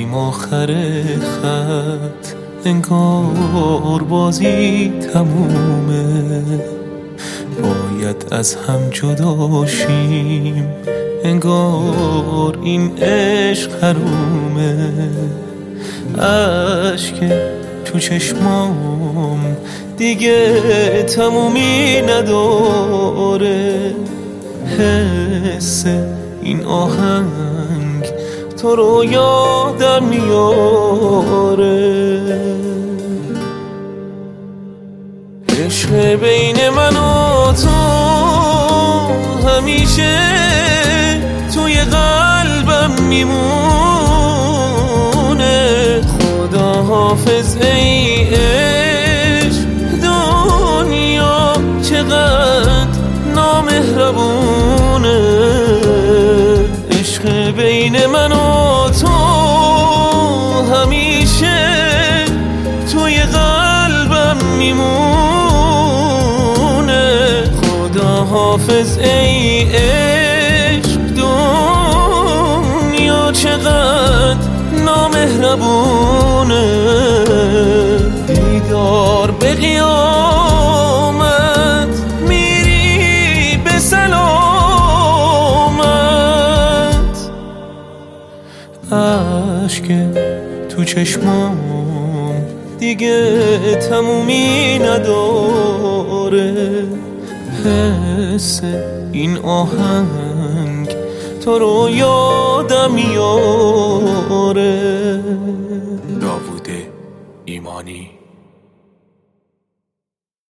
رفتیم آخر خط، انگار بازی تمومه، باید از هم جدا شیم، انگار این عشق حرومه. اشک تو چشمام دیگه تمومی نداره، حس این آهنگ تو رو یادم میاره. عشق بین من و تو همیشه توی قلبم میمونه. خدا حافظ ای عشق، دنیا چقدر نامهربونه. عشق بین من و تو همیشه توی قلبم میمونه. خدا حافظ ای عشق، دنیا چقدر نامهربونه. دیدار به قیامت، میری به سلامت. اشک تو چشمام دیگه تمومی نداره، حس این آهنگ تو رو یادم میاره. داوود ایمانی.